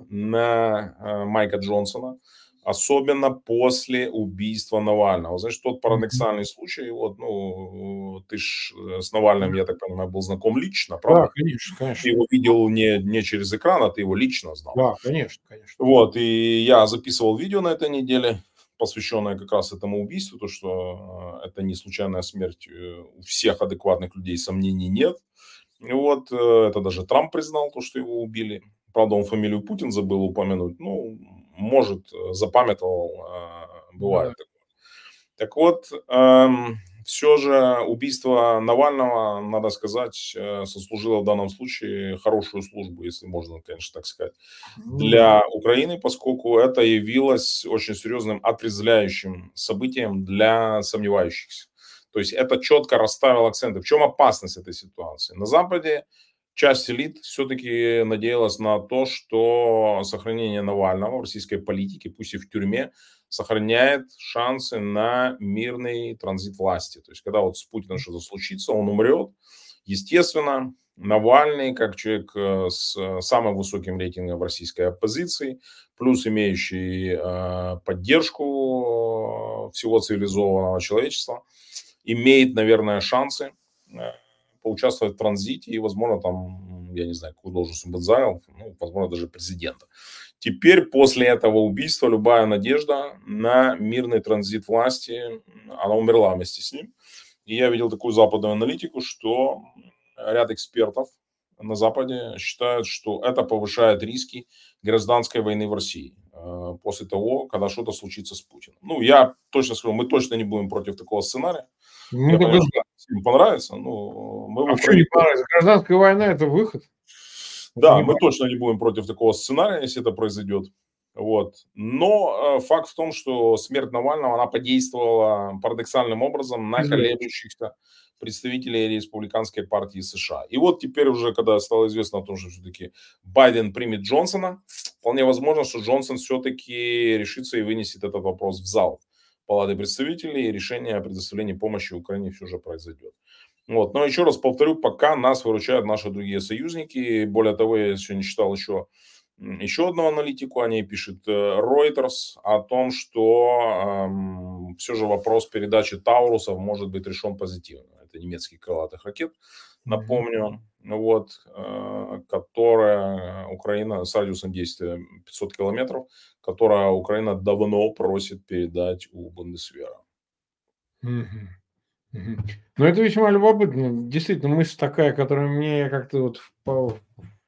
на Майка Джонсона, особенно после убийства Навального. Значит, тот парадоксальный случай, вот, ну, ты ж с Навальным, я так понимаю, был знаком лично, Да, правда? конечно, конечно. Ты его видел не, не через экран, а ты его лично знал. Да, конечно, конечно. Вот, и я записывал видео на этой неделе, посвященное как раз этому убийству, то, что это не случайная смерть, у всех адекватных людей сомнений нет. И вот, это даже Трамп признал, то, что его убили. Правда, он фамилию Путин забыл упомянуть, ну, может, запамятовал, бывает Да. такое. Так вот, эм, все же убийство Навального, надо сказать, сослужило в данном случае хорошую службу, если можно, конечно, так сказать, Ну да. для Украины, поскольку это явилось очень серьезным отрезвляющим событием для сомневающихся. То есть это четко расставило акценты. В чем опасность этой ситуации? На Западе часть элит все-таки надеялась на то, что сохранение Навального в российской политике, пусть и в тюрьме, сохраняет шансы на мирный транзит власти. То есть когда вот с Путиным что-то случится, он умрет, естественно, Навальный, как человек с самым высоким рейтингом в российской оппозиции, плюс имеющий э, поддержку всего цивилизованного человечества, имеет, наверное, шансы э, поучаствовать в транзите и, возможно, там, я не знаю, какую должность он будет занял, ну, возможно, даже президента. Теперь, после этого убийства, любая надежда на мирный транзит власти, она умерла вместе с ним. И я видел такую западную аналитику, что ряд экспертов на Западе считают, что это повышает риски гражданской войны в России после того, когда что-то случится с Путиным. Ну, я точно скажу, мы точно не будем против такого сценария. Мы Я только понимаю, за. что всем понравится, но мы в А что не Украине... понравится? Гражданская война – это выход. Это Да, не мы по- точно не будем против такого сценария, если это произойдет. Вот. Но э, факт в том, что смерть Навального, она подействовала парадоксальным образом на колеблющихся представителей республиканской партии США. И вот теперь уже, когда стало известно о том, что все-таки Байден примет Джонсона, вполне возможно, что Джонсон все-таки решится и вынесет этот вопрос в зал Палаты представителей, и решение о предоставлении помощи Украине все же произойдет. Вот. Но еще раз повторю, пока нас выручают наши другие союзники. Более того, я сегодня читал еще, еще одну аналитику, о ней пишет Reuters, о том, что эм, все же вопрос передачи Таурусов может быть решен позитивно. Это немецких крылатых ракет, напомню, вот, э, которая Украина с радиусом действия пятьсот километров, которая Украина давно просит передать у Бундесвера. Мгм. Мгм. Ну, это весьма любопытно. Действительно, мысль такая, которая мне как-то вот в-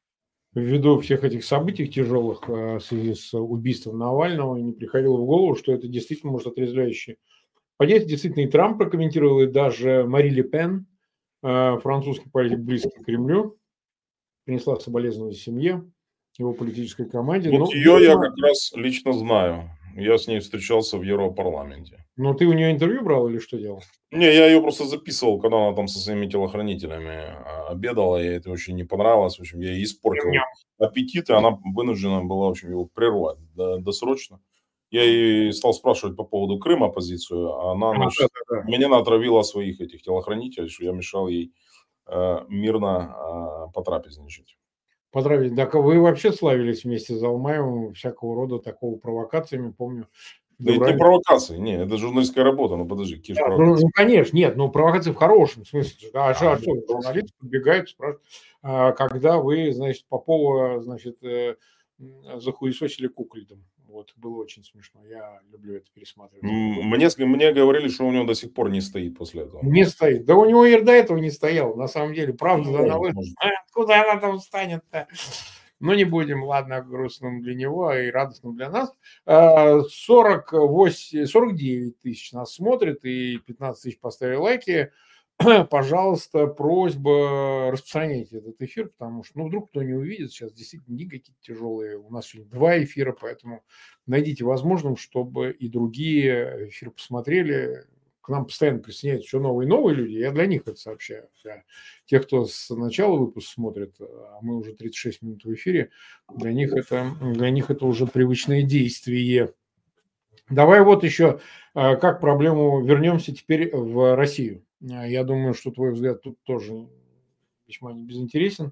ввиду всех этих событий тяжелых э, в связи с убийством Навального не приходило в голову, что это действительно может отрезвляюще подействовать. Действительно, и Трамп прокомментировал, и даже Мари Ле Пен, э, французский политик, близкий к Кремлю, принесла соболезнования семье, его политической команде. Вот Ну, ее я видимо, как раз лично знаю. Я с ней встречался в Европарламенте. ну, ты у нее интервью брал или что делал? Не, я ее просто записывал, когда она там со своими телохранителями а, обедала, ей это очень не понравилось, в общем, я ей испортил Ням-ням. аппетит, и она вынуждена была, в общем, его прервать до- досрочно. Я ей стал спрашивать по поводу Крыма позицию, а она, А, значит, да-да-да. меня натравила своих этих телохранителей, что я мешал ей э, мирно а, потрапезничать. Поздравить. Так вы вообще славились вместе с Залмаевым всякого рода такого провокациями, помню, Да это не добрались. провокации, не, это журналистская работа, ну подожди, какие же Да, ну, провокации. ну, конечно, нет, ну провокации в хорошем смысле. А, А, что, а ну, что, хорошо. журналисты подбегают, спрашивают, а, когда вы, значит, Попова, значит, э, м, захуесосили кукольдом. Вот, было очень смешно. Я люблю это пересматривать. М, Мне, ск- мне говорили, что у него до сих пор не стоит после этого. Не стоит. Да у него и до этого не стоял, на самом деле. Ну, Правда, она может, вы... может. А, откуда она там встанет-то? Ну, не будем, ладно, грустным для него и радостным для нас. А, сорок восемь, сорок девять тысяч нас смотрит и пятнадцать тысяч поставили лайки. Пожалуйста, просьба распространять этот эфир, потому что, ну, вдруг кто не увидит, сейчас действительно дни какие-то тяжелые. У нас сегодня два эфира, поэтому найдите возможным, чтобы и другие эфиры посмотрели. К нам постоянно присоединяются еще новые и новые люди. Я для них это сообщаю. Для тех, кто с начала выпуска смотрит, а мы уже тридцать шесть минут в эфире, для них это, для них это уже привычное действие. Давай вот еще а, как проблему вернемся теперь в Россию. А, Я думаю, что твой взгляд тут тоже весьма не безинтересен.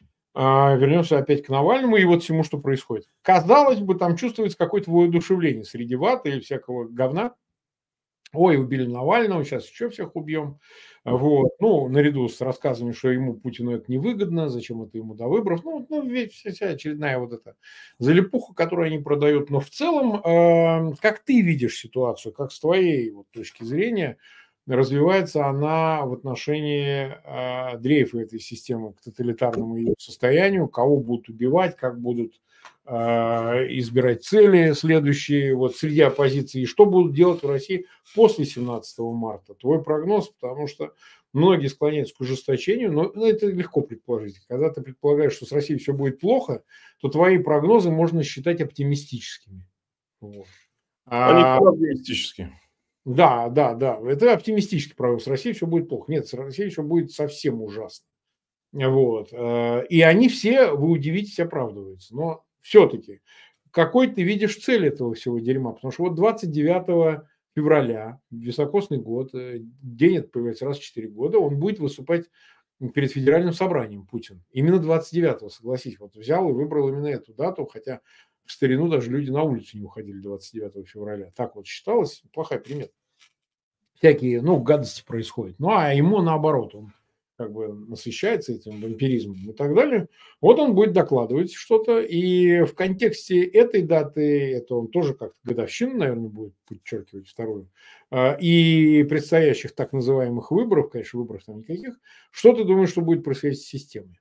А, Вернемся опять к Навальному и вот всему, что происходит. Казалось бы, там чувствуется какое-то воодушевление среди ваты и всякого говна. Ой, убили Навального, сейчас еще всех убьем. Вот. Ну, наряду с рассказами, что ему, Путину, это невыгодно, зачем это ему до выборов. Ну, ну ведь вся, вся очередная вот эта залипуха, которую они продают. Но в целом, э, как ты видишь ситуацию, как с твоей вот точки зрения, развивается она в отношении э, дрейфа этой системы к тоталитарному ее состоянию, кого будут убивать, как будут э, избирать цели следующие вот среди оппозиции, и что будут делать в России после семнадцатого марта. Твой прогноз, потому что многие склоняются к ужесточению, но ну, это легко предположить. Когда ты предполагаешь, что с Россией все будет плохо, то твои прогнозы можно считать оптимистическими. Вот. Они А, всегда оптимистические. да, да, да, это оптимистический прогноз. С Россией все будет плохо. Нет, с Россией все будет совсем ужасно. Вот. э, И они все, вы удивитесь, оправдываются. Но все-таки, какой ты видишь цель этого всего дерьма? Потому что вот двадцать девятого февраля, високосный год, э, день это появляется раз в четыре года, он будет выступать перед федеральным собранием, Путин. Именно двадцать девятого, согласись, вот взял и выбрал именно эту дату, хотя в старину даже люди на улицу не уходили двадцать девятого февраля. Так вот считалось, плохая примета. Всякие, ну, гадости происходят. Ну, а ему наоборот, он как бы насыщается этим вампиризмом и так далее. Вот он будет докладывать что-то, и в контексте этой даты, это он тоже как-то годовщину, наверное, будет подчеркивать вторую, а, и предстоящих так называемых выборов, конечно, выборов там никаких, что ты думаешь, что будет происходить с системой?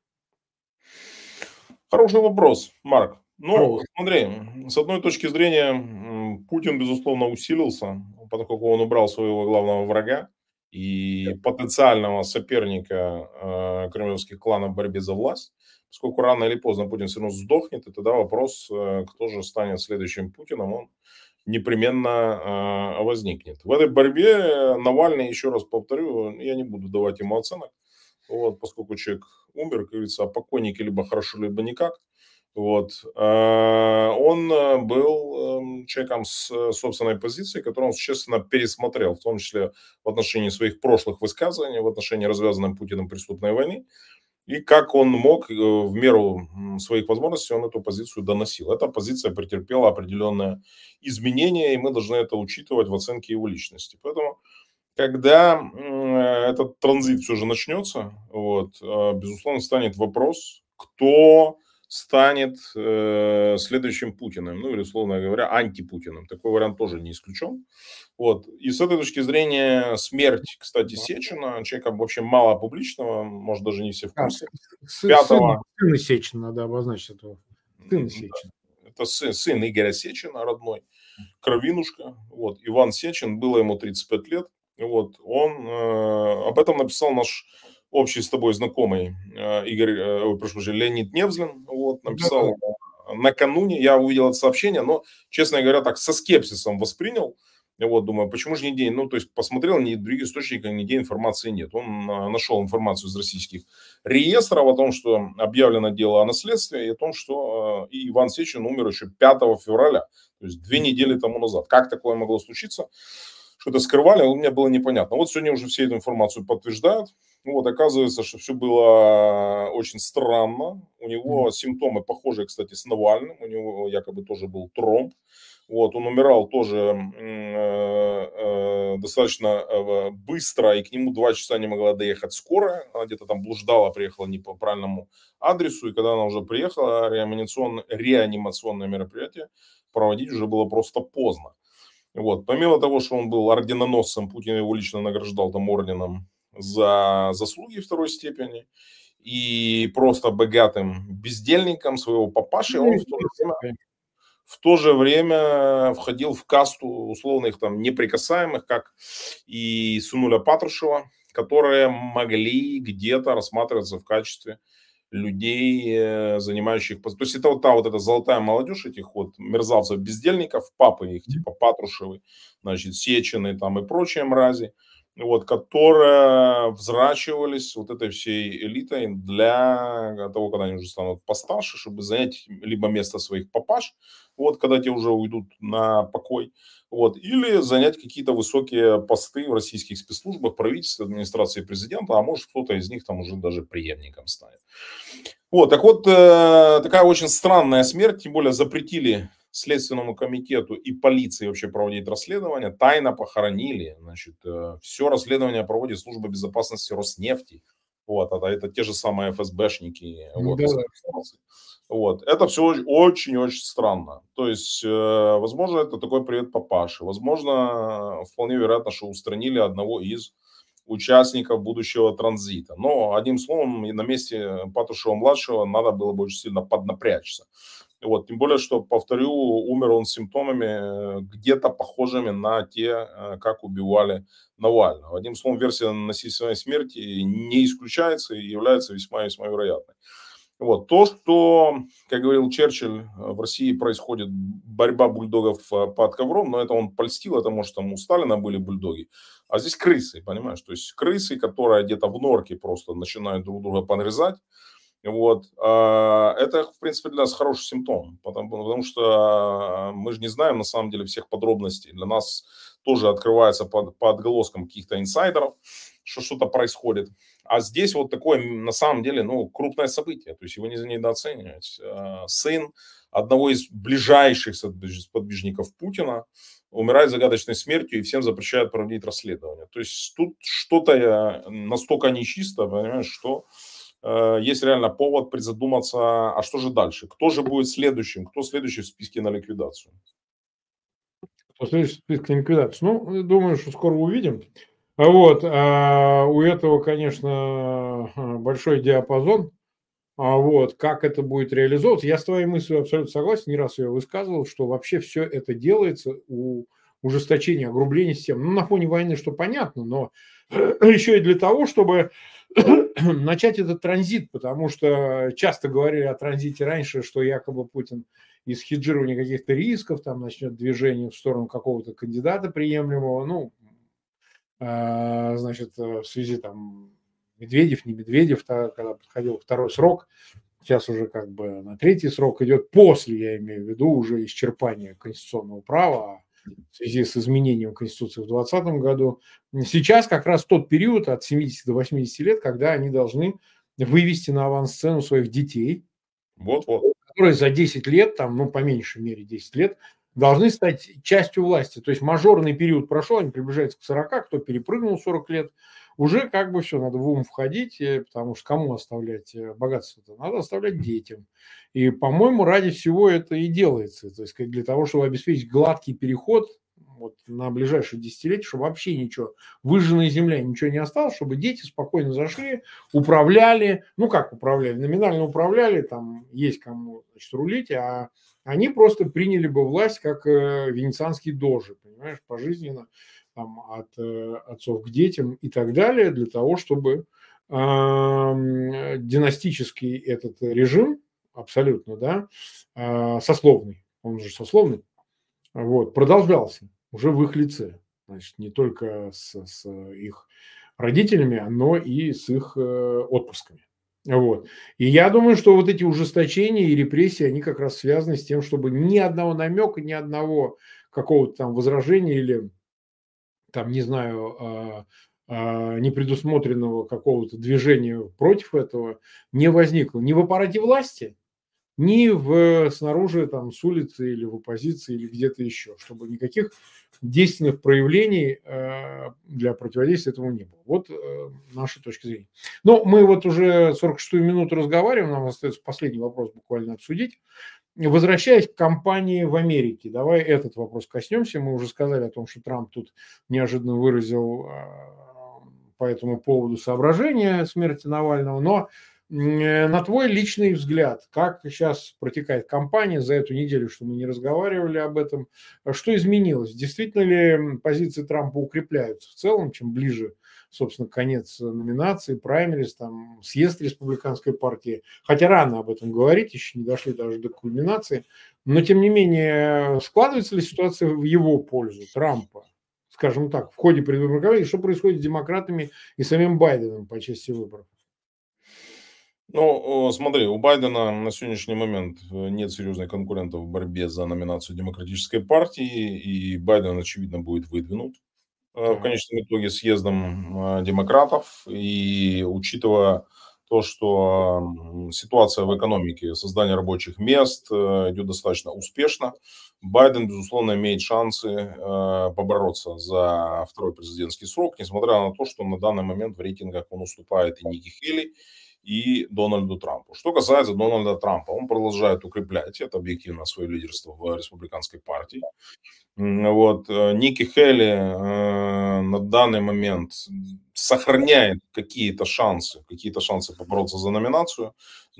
Хороший вопрос, Марк. Ну, Хорош. смотри, с одной точки зрения, м, Путин, безусловно, усилился, поскольку он убрал своего главного врага и потенциального соперника э, кремлевских кланов в борьбе за власть. Поскольку рано или поздно Путин все равно сдохнет, и тогда вопрос, э, кто же станет следующим Путиным, он непременно э, возникнет. В этой борьбе Навальный, еще раз повторю, я не буду давать ему оценок, вот, поскольку человек умер, как говорится, а покойники либо хорошо, либо никак. Вот. А, Он э, был эм, человеком с э, собственной позицией, которую он существенно пересмотрел, в том числе в отношении своих прошлых высказываний, в отношении развязанной Путиным преступной войны. И как он мог, в меру своих возможностей, он эту позицию доносил. Эта позиция претерпела определенное изменение, и мы должны это учитывать в оценке его личности. Поэтому, когда этот транзит все же начнется, вот, безусловно, станет вопрос, кто станет э, следующим Путиным, ну или, условно говоря, антипутиным. Такой вариант тоже не исключен. Вот. И с этой точки зрения смерть, кстати, Сечина, человека вообще мало публичного, может, даже не все в курсе. Пятого... Сын Сечина, надо обозначить этого. Сын Сечина. Это сын, сын Игоря Сечина, родной, кровинушка. Вот. Иван Сечин, было ему тридцать пять лет. Вот. Он э, об этом написал наш общий с тобой знакомый э, Игорь, э, прошу прощения, Леонид Невзлин. Вот, написал да. накануне, я увидел это сообщение, но, честно говоря, так со скепсисом воспринял. Вот, думаю, почему же нигде, ну, то есть посмотрел, ни других источников, нигде информации нет. Он нашел информацию из российских реестров о том, что объявлено дело о наследстве, и о том, что э, и Иван Сечин умер еще пятого февраля, то есть две недели тому назад. Как такое могло случиться? Что-то скрывали, у меня было непонятно. Вот сегодня уже все эту информацию подтверждают. Вот, оказывается, что все было очень странно. У него mm-hmm. симптомы похожие, кстати, с Навальным. У него якобы тоже был тромб. Вот, он умирал тоже э, э, достаточно э, быстро, и к нему два часа не могла доехать скорая. Она где-то там блуждала, приехала не по правильному адресу. И когда она уже приехала, реанимационное, реанимационное мероприятие проводить уже было просто поздно. Вот. Помимо того, что он был орденоносцем, Путин его лично награждал там орденом за заслуги второй степени, и просто богатым бездельником своего папаши, он в то же время, в то же время входил в касту условных там неприкасаемых, как и сынуля Патрушева, которые могли где-то рассматриваться в качестве людей, занимающих... То есть это вот та вот эта золотая молодежь этих вот мерзавцев-бездельников, папы их, типа Патрушевы, значит, Сечины там и прочие мрази, вот, которые взращивались вот этой всей элитой для того, когда они уже станут постарше, чтобы занять либо место своих папаш, вот, когда те уже уйдут на покой, вот, или занять какие-то высокие посты в российских спецслужбах, правительстве, администрации президента, а может кто-то из них там уже даже преемником станет. Вот, так вот, э, такая очень странная смерть, тем более запретили Следственному комитету и полиции вообще проводить расследование, тайно похоронили, значит, э, все расследование проводит служба безопасности Роснефти, вот, это, это те же самые эф эс бэшники, вот, да, да. Вот, это все очень-очень странно, то есть, э, возможно, это такой привет папаше, возможно, вполне вероятно, что устранили одного из участников будущего транзита. Но, одним словом, на месте Патрушева-младшего надо было бы очень сильно поднапрячься. Вот, тем более, что, повторю, умер он с симптомами где-то похожими на те, как убивали Навального. Одним словом, версия насильственной смерти не исключается и является весьма-весьма вероятной. Вот. То, что, как говорил Черчилль, в России происходит борьба бульдогов под ковром, но это он польстил, это, может, там у Сталина были бульдоги. А здесь крысы, понимаешь? То есть крысы, которые где-то в норке просто начинают друг друга подрезать. Вот. Это, в принципе, для нас хороший симптом, потому, потому что мы же не знаем, на самом деле, всех подробностей. Для нас тоже открывается под, по отголоскам каких-то инсайдеров, что что-то происходит. А здесь вот такое, на самом деле, ну, крупное событие, то есть его нельзя недооценивать. Сын одного из ближайших сподвижников Путина умирает загадочной смертью и всем запрещают проводить расследование. То есть тут что-то настолько нечисто, понимаешь, что есть реально повод призадуматься, а что же дальше? Кто же будет следующим? Кто следующий в списке на ликвидацию? Кто следующий в списке на ликвидацию? Ну, думаю, что скоро увидим. Вот, а у этого, конечно, большой диапазон. А вот, как это будет реализовываться, я с твоей мыслью абсолютно согласен, не раз я высказывал, что вообще все это делается у ужесточения, огрубления системы. Ну, на фоне войны, что понятно, но еще и для того, чтобы начать этот транзит, потому что часто говорили о транзите раньше, что якобы Путин из хеджирования каких-то рисков там начнет движение в сторону какого-то кандидата приемлемого, ну, значит, в связи там Медведев, не Медведев, когда подходил второй срок, сейчас уже как бы на третий срок идет после, я имею в виду, уже исчерпания конституционного права в связи с изменением Конституции в двадцатом году. Сейчас как раз тот период от семидесяти до восьмидесяти лет, когда они должны вывести на авансцену своих детей, Вот-вот. которые за десять лет, там, ну, по меньшей мере десять лет, должны стать частью власти. То есть мажорный период прошел, они приближаются к сорока, кто перепрыгнул сорок лет, уже как бы все, надо в ум входить, э, потому что кому оставлять э, богатство-то? Надо оставлять детям. И, по-моему, ради всего это и делается. То есть как для того, чтобы обеспечить гладкий переход вот, на ближайшие десятилетия, чтобы вообще ничего, выжженная земля, ничего не осталось, чтобы дети спокойно зашли, управляли, ну как управляли, номинально управляли, там есть кому, значит, рулить, а они просто приняли бы власть как э, венецианские дожи, понимаешь, пожизненно, там, от э, отцов к детям и так далее, для того, чтобы э, династический этот режим, абсолютно, да, э, сословный, он же сословный, вот, продолжался уже в их лице. Значит, не только с, с их родителями, но и с их э, отпрысками. Вот. И я думаю, что вот эти ужесточения и репрессии, они как раз связаны с тем, чтобы ни одного намека, ни одного какого-то там возражения или там, не знаю, а, а, непредусмотренного какого-то движения против этого не возникло ни в аппарате власти, ни в, снаружи, там, с улицы или в оппозиции или где-то еще, чтобы никаких действенных проявлений э, для противодействия этому не было. Вот э, наша точка зрения. Но мы вот уже сорок шестую минуту разговариваем, нам остается последний вопрос буквально обсудить. Возвращаясь к кампании в Америке, давай этот вопрос коснемся. Мы уже сказали о том, что Трамп тут неожиданно выразил э, по этому поводу соображения смерти Навального, но на твой личный взгляд, как сейчас протекает кампания за эту неделю, что мы не разговаривали об этом, что изменилось? Действительно ли позиции Трампа укрепляются в целом, чем ближе, собственно, конец номинации, праймерис, там, съезд республиканской партии? Хотя рано об этом говорить, еще не дошли даже до кульминации, но, тем не менее, складывается ли ситуация в его пользу, Трампа? Скажем так, в ходе предвыборной кампании, что происходит с демократами и самим Байденом по части выборов? Ну, смотри, у Байдена на сегодняшний момент э, нет серьезных конкурентов в борьбе за номинацию Демократической партии, и Байден, очевидно, будет выдвинут э, в Так, конечном итоге съездом э, демократов. И учитывая то, что м, ситуация в экономике, создание рабочих мест э, идет достаточно успешно, Байден, безусловно, имеет шансы э, побороться за второй президентский срок, несмотря на то, что на данный момент в рейтингах он уступает и Никки Хейли, и Дональду Трампу. Что касается Дональда Трампа, он продолжает укреплять это объективно свое лидерство в республиканской партии. М, Вот, э, Никки Хейли э, на данный момент сохраняет какие-то шансы, какие-то шансы побороться за номинацию,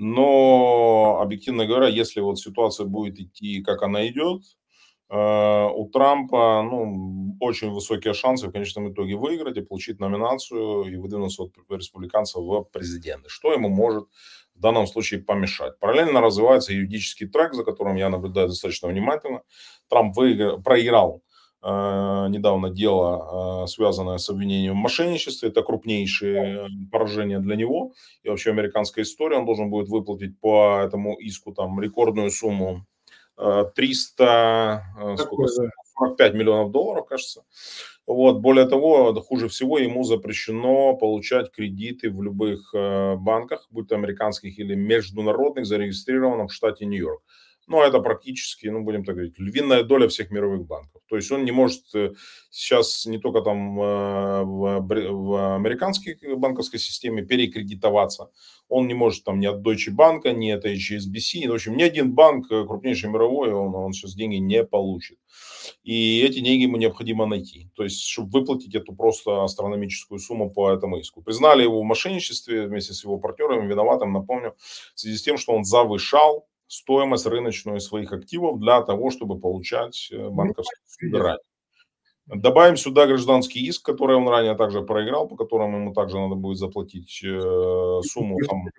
но, объективно говоря, если вот ситуация будет идти, как она идет, Э, у Трампа, ну, очень высокие шансы в конечном итоге выиграть и получить номинацию и выдвинуться от республиканцев в президенты. Что ему может в данном случае помешать? Параллельно развивается юридический трек, за которым я наблюдаю достаточно внимательно. Трамп выиграл, проиграл э, недавно дело, э, связанное с обвинением в мошенничестве. Это крупнейшее поражение для него и вообще американской истории. Он должен будет выплатить по этому иску там рекордную сумму э, триста, э, сколько, такое, да. сорок пять миллионов долларов, кажется. Вот. Более того, да, хуже всего ему запрещено получать кредиты в любых э, банках, будь то американских или международных, зарегистрированных в штате Нью-Йорк. Но это практически, ну, будем так говорить, львиная доля всех мировых банков. То есть он не может э, сейчас не только там э, в, бри- в американской банковской системе перекредитоваться, он не может там ни от Deutsche Bank, ни от эйч эс би си, в общем, ни один банк э, крупнейший мировой, он, он сейчас деньги не получит. И эти деньги ему необходимо найти. То есть, чтобы выплатить эту просто астрономическую сумму по этому иску. Признали его в мошенничестве вместе с его партнерами виноватым, напомню, в связи с тем, что он завышал стоимость рыночную своих активов для того, чтобы получать э, Ну, банковские видишь. суды. Добавим сюда гражданский иск, который он ранее также проиграл, по которому ему также надо будет заплатить э, сумму там.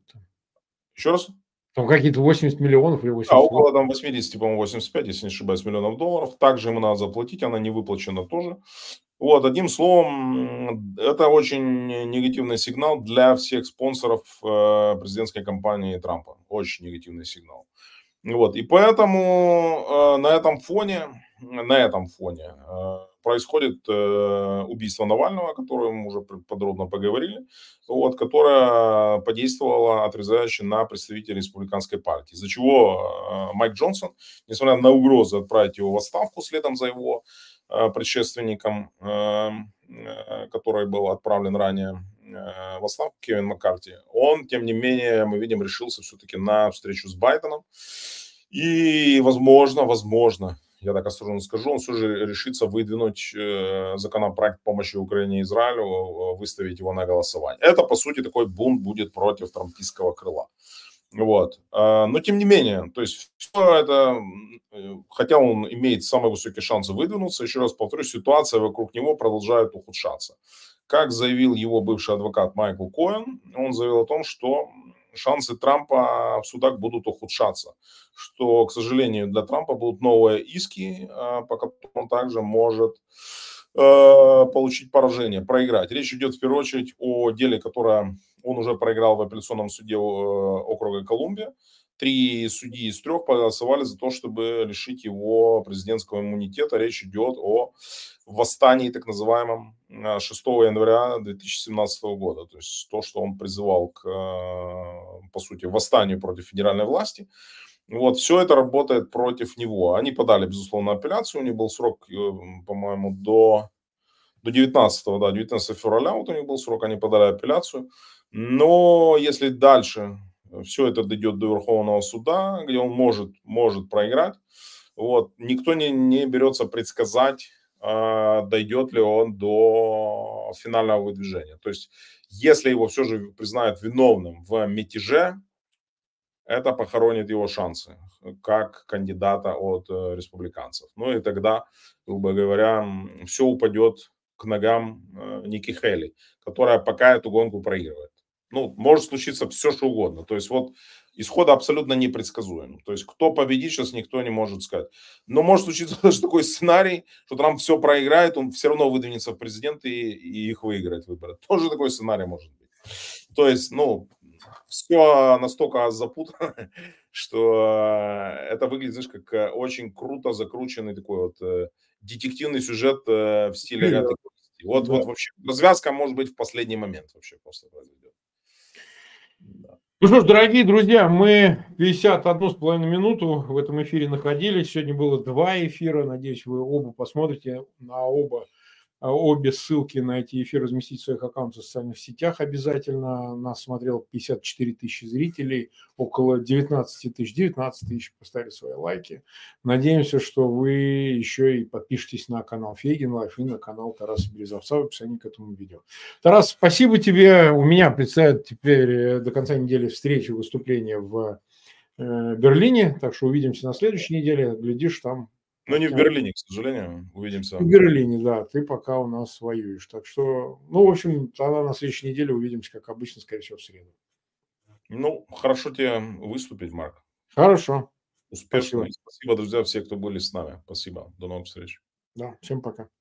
Еще раз? Там какие-то восемьдесят миллионов или А, восемьдесят восемь. около там восемьдесят, по-моему, восемьдесят пять, если не ошибаюсь, миллионов долларов. Также ему надо заплатить, она не выплачена тоже. Вот, одним словом, м, это очень негативный сигнал для всех спонсоров э, президентской кампании Трампа. Очень негативный сигнал. Вот, и поэтому э, на этом фоне, на этом фоне э, происходит э, убийство Навального, о котором мы уже п- подробно поговорили, вот, которое подействовало отрезающе на представителей республиканской партии, из-за чего э, Майк Джонсон, несмотря на угрозы отправить его в отставку следом за его э, предшественником, э, э, который был отправлен ранее э, в отставку, Кевин Маккарти, он, тем не менее, мы видим, решился все-таки на встречу с Байденом. И, возможно, возможно, я так осторожно скажу, он все же решится выдвинуть э, законопроект помощи Украине и Израилю, э, выставить его на голосование. Это, по сути, такой бунт будет против трампийского крыла. Вот. А, Но, тем не менее, то есть, все это, м, э, хотя он имеет самые высокие шансы выдвинуться, еще раз повторюсь, ситуация вокруг него продолжает ухудшаться. Как заявил его бывший адвокат Майкл Коэн, он заявил о том, что шансы Трампа в судах будут ухудшаться, что, к сожалению, для Трампа будут новые иски, а, по которым он также может э, получить поражение, проиграть. Речь идет в первую очередь о деле, которое он уже проиграл в апелляционном суде э, округа Колумбия. Три судьи из трех проголосовали за то, чтобы лишить его президентского иммунитета. Речь идет о восстании, так называемом, э, шестого января две тысячи семнадцатого года. То есть то, что он призывал к, э, по сути, восстанию против федеральной власти. Вот, все это работает против него. Они подали, безусловно, апелляцию. У них был срок, э, по-моему, до, до девятнадцатого, да, девятнадцатого февраля вот у них был срок, они подали апелляцию. Но если дальше все это дойдет до Верховного суда, где он может, может проиграть, вот, никто не, не берется предсказать, а, дойдет ли он до финального выдвижения. То есть, если его все же признают виновным в мятеже, это похоронит его шансы как кандидата от э, республиканцев. Ну и тогда, грубо говоря, все упадет к ногам э, Ники Хейли, которая пока эту гонку проигрывает. Ну, может случиться все, что угодно. То есть вот исход абсолютно непредсказуем. То есть кто победит, сейчас никто не может сказать. Но может случиться даже такой сценарий, что Трамп все проиграет, он все равно выдвинется в президенты и, и их выиграет выборы. Тоже такой сценарий может быть. То есть, ну, все настолько запутано, что это выглядит, знаешь, как э, очень круто закрученный такой вот э, детективный сюжет э, в стиле Триллер, Агаты Кристи. Вот, да. вот вообще развязка может быть в последний момент вообще просто произойдет. Да. Ну что ж, дорогие друзья, мы пятьдесят одну с половиной минуту в этом эфире находились. Сегодня было два эфира. Надеюсь, вы оба посмотрите на оба. Обе ссылки на эти эфиры разместить в своих аккаунтах в социальных сетях обязательно. Нас смотрело пятьдесят четыре тысячи зрителей, около девятнадцать тысяч, девятнадцать тысяч поставили свои лайки. Надеемся, что вы еще и подпишитесь на канал Фейгин Лайф и на канал Тараса Березовца в описании к этому видео. Тарас, спасибо тебе. У меня предстоят теперь до конца недели встречи, выступления в Берлине, так что увидимся на следующей неделе. Глядишь, там Но не в Берлине, к сожалению. Увидимся. в Берлине, да, ты пока у нас воюешь. Так что, ну, в общем, тогда на следующей неделе увидимся, как обычно, скорее всего, в среду. Ну, хорошо тебе выступить, Марк. Хорошо. Успешно. Спасибо. И спасибо, друзья, все, кто были с нами. Спасибо. До новых встреч. Да, всем пока.